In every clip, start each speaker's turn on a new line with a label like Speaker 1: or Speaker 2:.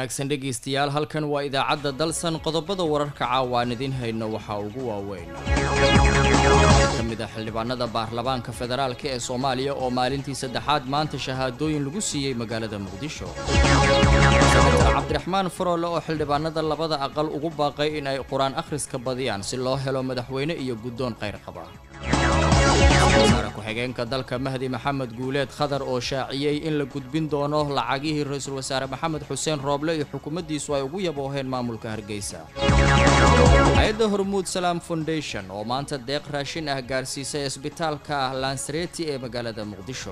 Speaker 1: wanaagsan dhegeystayaal halkan waa idaacadda dalsan qodobada wararka caawaan idin hayno waxaa ugu waaweyn kamid ah xildhibaanada baarlamaanka federaalka ee Soomaaliya oo maalintii saddexaad maanta shahaadooyin lagu siiyay magaalada Muqdisho. Cabdiraxmaan Faroole oo xildhibaanada labada aqal ugu baaqay in ay quraan akhriska badiyaan si loo helo madaxweyne iyo guddoon kheyr qaba. Wasaare ku-xigeenka dalka Mahdi Maxamed Guuleed Khadar oo shaaciyay in la gudbin doono lacagihii ra'iisul wasaare Maxamed Xuseen Rooble iyo xukuumaddiisu ay ugu yabooheen maamulka Hargeysa. Hay'adda Hormuud Salaam Foundation oo maanta deeq raashin ah gaarsiisay isbitaalka Lansareti ee magaalada Muqdisho.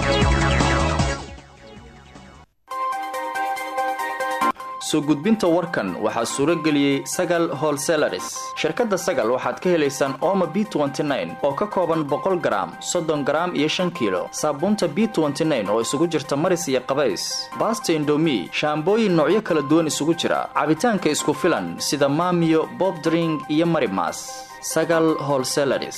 Speaker 1: soo gudbinta warkan waxaa suura geliyay Sagal Wholesalers. Shirkadda Sagal waxaad ka helaysaan Omo B29 oo ka kooban 100 gram, 30 gram iyo 5 kilo. Saabuunta B29 oo isugu jirta maris iyo qabays. Basta Indomie, shaambooyin noocyo kala duwan isugu jira. Cabitaanka isku filan sida Mamiyo, Bob Drink iyo Marimas. Sagal Wholesalers.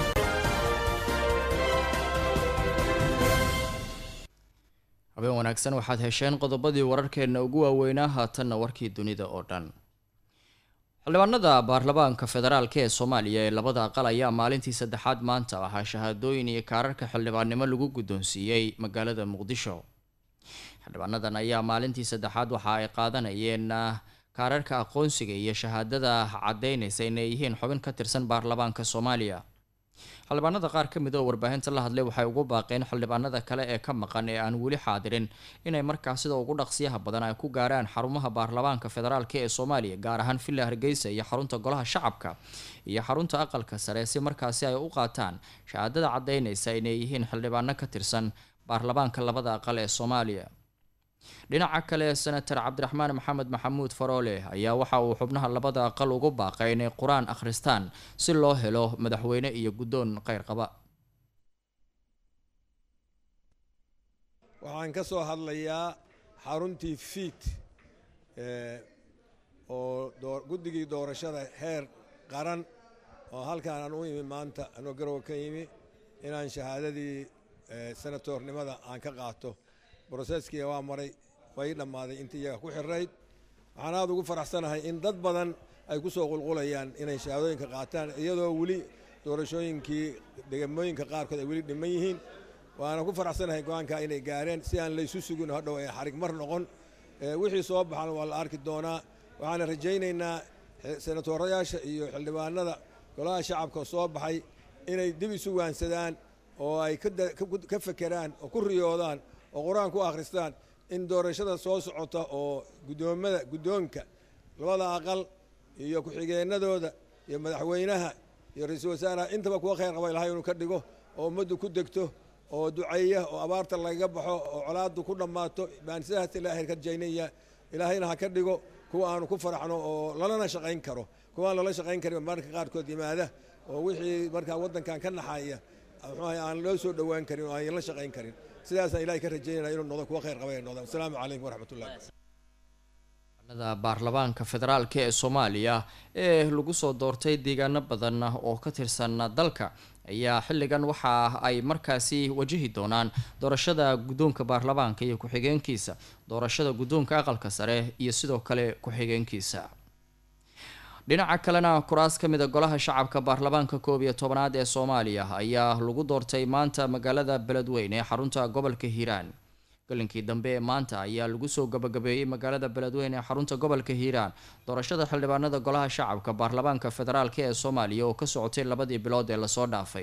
Speaker 1: habeen wanaagsan waxaad hesheen qodobadii wararkeena ugu waaweynaa haatanna warkii dunida oo dhan. xildhibaanada baarlamaanka federaalka ee Soomaaliya ee labada aqal ayaa maalintii saddexaad maanta waxaa shahaadooyin iyo kaararka xildhibaannimo lagu guddoonsiiyay magaalada Muqdisho. xildhibaanadan ayaa maalintii saddexaad waxa ay qaadanayeen kaararka aqoonsiga iyo shahaadada cadeynaysa inay yihiin xubin ka tirsan baarlamaanka Soomaaliya. xildhibaanada qaar ka mid ah warbaahinta la hadlay waxay ugu baaqeen xildhibaanada kale ee ka maqan ee aan weli xaadirin inay markaas sida ugu dhaqsiyaha badan ay ku gaaraan xarumaha baarlamaanka federaalka ee Soomaaliya gaar ahaan Villa Hargeysa iyo xarunta golaha shacabka iyo xarunta aqalka sare si markaasi ay u qaataan shahaadada cadeynaysa inay yihiin xildhibaano ka tirsan baarlamaanka labada aqal ee Soomaaliya. dhinaca kale senator Cabdiraxmaan Maxamed Maxamuud Faroole ayaa waxa uu xubnaha labada aqal ugu baaqay inay quraan akhristaan si loo helo madaxweyne iyo guddoon kheyr qaba.
Speaker 2: waxaan ka soo hadlayaa xaruntii fiit oo guddigii doorashada heer qaran oo halkaan aan u imi maanta anoo garow ka yimi inaan shahaadadii senatornimada aan ka qaato. broseskii waa maray way dhammaaday intii iyaga ku xirayd. waxaan aad ugu faraxsanahay in dad badan ay ku soo qulqulayaan inay shahaadooyinka qaataan iyadoo weli doorashooyinkii degamooyinka qaarkood ay weli dhiman yihiin. waana ku faraxsanahay go-aankaa inay gaareen si aan laysu sugin hadhow ee xarig mar noqon. wixii soo baxan waa la arki doonaa. waxaana rajaynaynaa senatorayaasha iyo xildhibaanada golaha shacabka soo baxay inay dib isu waansadaan oo ay ka fekeraan oo ku riyoodaan oo quraan ku akhristaan in doorashada soo socota oo guddoonka labada aqal iyo ku-xigeenadooda iyo madaxweynaha iyo ra'iisul wasaaraha intaba kuwa kheyr qaba ilaahay inuu ka dhigo oo ummaddu ku degto oo duceeya oo abaarta lagaga baxo oo colaaddu ku dhammaato baan sidaas ilaahay ka rajaynaya. ilaahayna ha ka dhigo kuwa aanu ku faraxno oo lalana shaqayn karo, kuwa aan lala shaqayn karin marka qaarkood yimaada oo wixii markaa waddankan ka naxaya aan loo soo dhowaan karin oo aan la shaqayn karin. sidaasaan ilaahay ka rajaynayna inuu noqdo kuwa kheyr qaba ee noqdo. assalaamu calaykum waraxmatullahi.
Speaker 1: baarlamaanka federaalka ee Soomaaliya ee lagu soo doortay deegaano badan oo ka tirsan dalka ayaa xilligan waxa ay markaasi wajihi doonaan doorashada guddoonka baarlamaanka iyo ku-xigeenkiisa, doorashada guddoonka aqalka sare iyo sidoo kale ku-xigeenkiisa. dhinaca kalena kuraas ka mid ah golaha shacabka baarlamaanka 11aad ee Soomaaliya ayaa lagu doortay maanta magaalada Beledweyne ee xarunta gobolka Hiiraan. galinkii dambe ee maanta ayaa lagu soo gabagabeeyay magaalada Beledweyne ee xarunta gobolka Hiiraan doorashada xildhibaanada golaha shacabka baarlamaanka federaalka ee Soomaaliya oo ka socotay 2 bilood ee la soo dhaafay.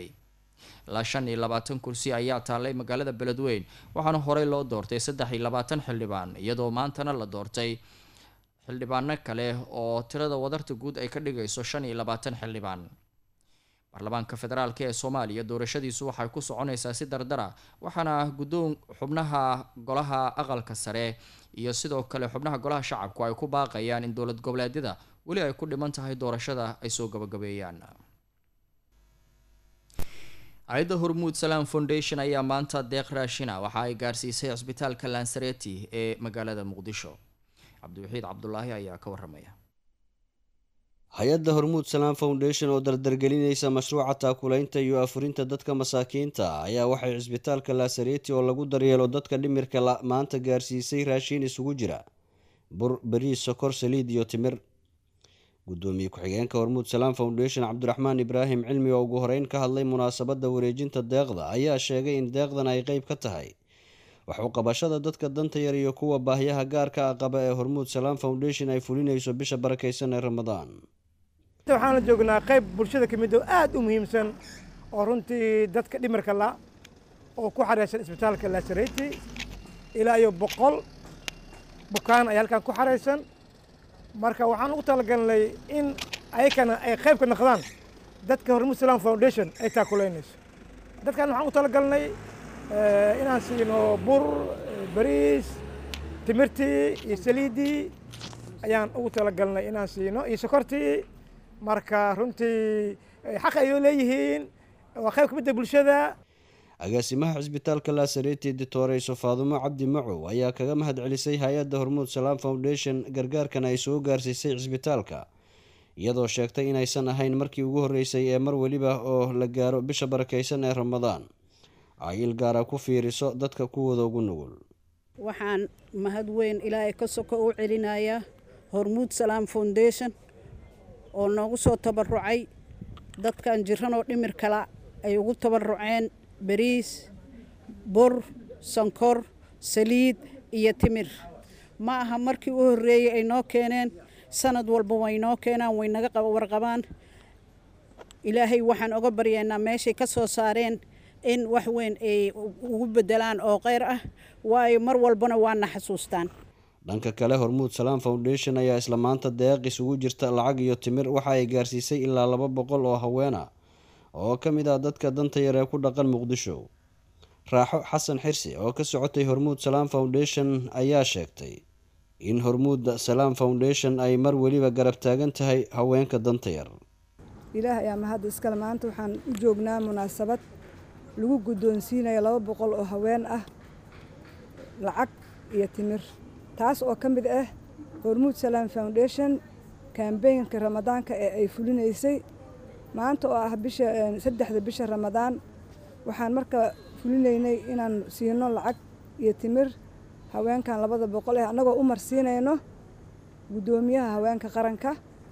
Speaker 1: 25 kursi ayaa taalay magaalada Beledweyne waxaana horey loo doortay 23 xildhibaan iyadoo maantana la doortay xildhibaano kale oo tirada wadarta guud ay ka dhigayso 25 xildhibaan. baarlamaanka federaalka ee Soomaaliya doorashadiisu waxay ku soconaysaa si dardara waxaana guddoon xubnaha golaha aqalka sare iyo sidoo kale xubnaha golaha shacabku ay ku baaqayaan in dowlad goboleedyada weli ay ku dhiman tahay doorashada ay soo gabagabeeyaan. hay'adda Hormuud Salaam Foundation ayaa maanta deeq raashin ah waxa ay gaarsiisay isbitaalka Lansareti ee magaalada Muqdisho. cabdiwaxiid cabdulaahi ayaa ka waramaya.
Speaker 3: hay-adda Hormuud Salaam Foundation oo dardargelinaysa mashruuca taakulaynta iyo afurinta dadka masaakiinta ayaa waxay cisbitaalka Lansareti oo lagu daryeelo dadka dhimirka maanta gaarsiisay raashin isugu jira bur, bariis, sokor, saliid iyo timir. Gudoomiye ku-xigeenka Hormuud Salaam Foundation Cabdiraxmaan Ibraahim Cilmi oo ugu horeyn ka hadlay munaasabadda wareejinta deeqda ayaa sheegay in deeqdan ay qayb ka tahay wax u qabashada dadka danta yar iyo kuwa baahiyaha gaarka ah qaba ee Hormuud Salaam Foundation ay fulinayso bisha barakeysan ee Ramadaan.
Speaker 4: waxaan la joognaa qayb bulshada kamid ah aad u muhiimsan oo runtii dadka dhimirka la oo ku xareysan isbitaalka Lasareti ilaa iyo 100 bukaan ay halkan ku xareysan. marka waxaan ugu talagalnay in ayakana ay qayb ka noqdaan dadka Hormuud Salaam Foundation ay taakuleynayso. dadkan waxaan ugu talagalnay inaan siino bur, bariis, timirtii iyo saliidii ayaan ugu talagalnay inaan siino iyo sokortii. marka runtii xaq ay leeyihiin waa qayb ka mid ah bulshada.
Speaker 3: agaasimaha cisbitaalka Lasareti Dr. Faadumo Cabdi Macow ayaa kaga mahadcelisay hay'adda Hormuud Salaam Foundation gargaarkan ay soo gaarsiisay cisbitaalka, iyadoo sheegtay inaysan ahayn markii ugu horeysay ee mar waliba oo la gaaro bisha barakeysan ee Ramadaan ay il gaar ah ku fiiriso dadka kuwooda ugu nugul.
Speaker 5: waxaan mahad weyn ilaahay ka soko u celinayaa Hormuud Salaam Foundation oo noogu soo tabarucay dadkan jiran oo dhimir kala ay ugu tabaruceen bariis, bur, sonkor, saliid iyo timir. ma aha markii u horeeyay ay noo keeneen, sanad walba way noo keenaan, way naga warqabaan. ilaahay waxaan uga baryaynaa meeshay ka soo saareen in wax weyn ay ugu bedelaan oo kheyr ah, waayo mar walbana waana xasuustaan.
Speaker 3: dhanka kale Hormuud Salaam Foundation ayaa isla maanta deeq isugu jirta lacag iyo timir waxa ay gaarsiisay ilaa 200 oo haween ah oo ka mid ah dadka danta yar ee ku dhaqan Muqdisho. Raaxo Xasan Xirsi oo ka socotay Hormuud Salaam Foundation ayaa sheegtay in Hormuud Salaam Foundation ay mar waliba garab taagan tahay haweenka danta yar.
Speaker 6: ilaahay ayaa mahad iskale. maanta waxaan u joognaa munaasabad lagu guddoonsiinayo 200 oo haween ah lacag iyo timir, taas oo ka mid ah Hormuud Salaam Foundation campaign-ka Ramadaanka ee ay fulinaysay. maanta oo ah bisha 3 bisha Ramadaan waxaan marka fulinaynay inaan siino lacag iyo timir haweenkan 200 ah anagoo u marsiinayno gudoomiyaha haweenka qaranka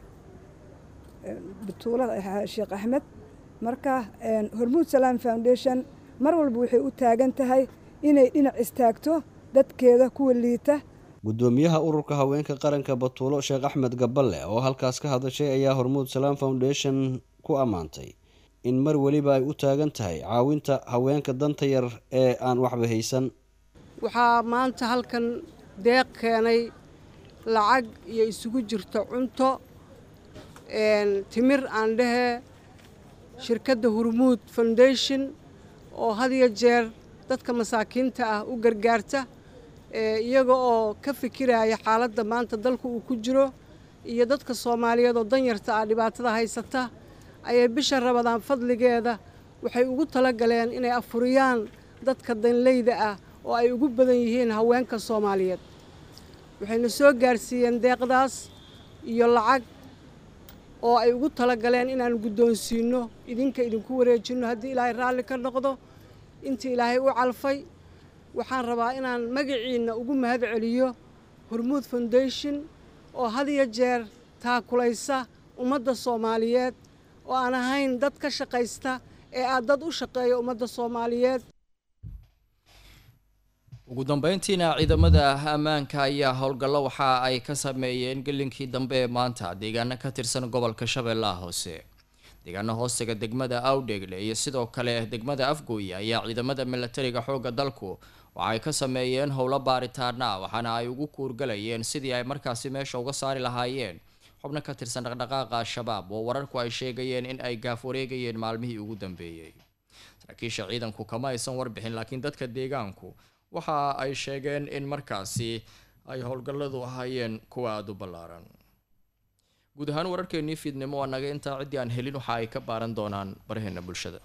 Speaker 6: Batuula Sheekh Axmed. marka Hormuud Salaam Foundation mar walba waxay u taagan tahay inay dhinac istaagto dadkeeda kuwa liita.
Speaker 3: gudoomiyaha ururka haweenka qaranka Batuulo Sheekh Axmed Gaballe oo halkaas ka hadashay ayaa Hormuud Salaam Foundation ku amaantay in mar waliba ay u taagan tahay caawinta haweenka danta yar ee aan waxba haysan.
Speaker 7: waxaa maanta halkan deeq keenay lacag iyo isugu jirto cunto timir aan dhahe shirkadda Hormuud Foundation oo had iyo jeer dadka masaakiinta ah u gargaarta iyaga oo ka fikiraya xaaladda maanta dalku uu ku jiro iyo dadka Soomaaliyeed oo danyarta ah dhibaatada haysata. ayay bisha Ramadaan fadligeeda waxay ugu talagaleen inay afuriyaan dadka danleyda ah oo ay ugu badan yihiin haweenka Soomaaliyeed. waxayna soo gaarsiiyeen deeqdaas iyo lacag oo ay ugu talagaleen inaan guddoonsiino idinku wareejino haddii Ilaahay raalli ka noqdo intii Ilaahay u calfay. waxaan rabaa inaan magaciina ugu mahad celiyo Hormuud Foundation oo had iyo jeer taakulaysa ummadda Soomaaliyeed oo aan ahayn dad ka shaqaysta ee aad dad u shaqeeyo ummadda Soomaaliyeed.
Speaker 1: ugu dambeyntiina ciidamada ammaanka ayaa howlgallo waxa ay ka sameeyeen gelinkii dambe ee maanta deegaano ka tirsan gobolka Shabeellaha Hoose. deegaano hoostiga degmada Awdheegle iyo sidoo kale degmada Afgooye ayaa ciidamada militariga xoogga dalku waxa ay ka sameeyeen howlo baaritaana waxaana ay ugu kuurgalayeen sidii ay markaasi meesha uga saari lahaayeen xubno ka tirsan dhaqdhaqaaqa Shabaab oo wararku ay sheegayeen in ay gaaf wareegayeen maalmihii ugu dambeeyay. saraakiisha ciidanku kama aysan warbixin, laakiin dadka deegaanku waxa ay sheegeen in markaasi ay howlgalladu ahaayeen kuwa aad u ballaaran. guud ahaan wararkeennii fiidnimo waa naga intaa. ciddii aan helin waxa ay ka baaran doonaan baraheena bulshada.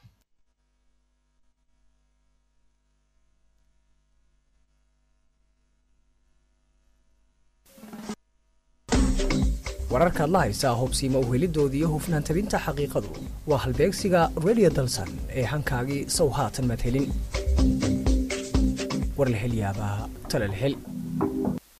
Speaker 8: wararka la haysa hubsiima u helidoodii iyo hufnaan tabinta xaqiiqadu waa halbeegsiga Radio Dalsan ee hankaagii sow haatan mad helin. war la hel yaabaa tala la hel.